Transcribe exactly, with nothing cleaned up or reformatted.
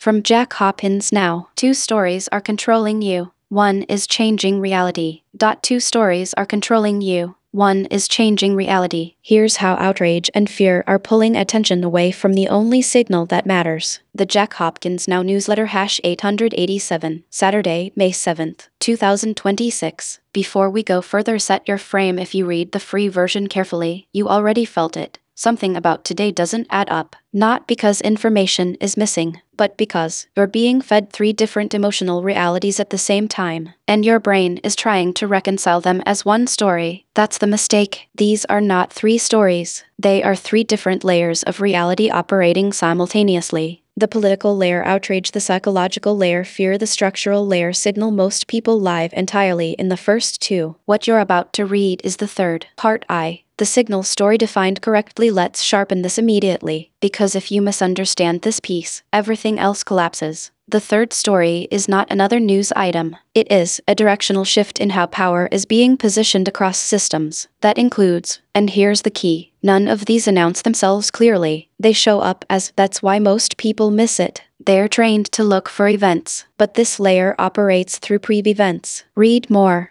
From Jack Hopkins now. Two stories are controlling you. One is changing reality. Dot two stories are controlling you. One is changing reality. Here's how outrage and fear are pulling attention away from the only signal that matters. The Jack Hopkins Now newsletter hash eight eighty-seven, Saturday, May seventh, two thousand twenty-six. Before we go further, set your frame. If you read the free version carefully, you already felt it. Something about today doesn't add up. Not because information is missing, but because you're being fed three different emotional realities at the same time, and your brain is trying to reconcile them as one story. That's the mistake. These are not three stories. They are three different layers of reality operating simultaneously. The political layer, outrage; the psychological layer, fear; the structural layer, signal. Most people live entirely in the first two. What you're about to read is the third. Part I. The signal story defined correctly. Let's sharpen this immediately, because if you misunderstand this piece, everything else collapses. The third story is not another news item. It is a directional shift in how power is being positioned across systems. That includes, and here's the key, none of these announce themselves clearly. They show up as, that's why most people miss it. They're trained to look for events, but this layer operates through pre-events. Read more.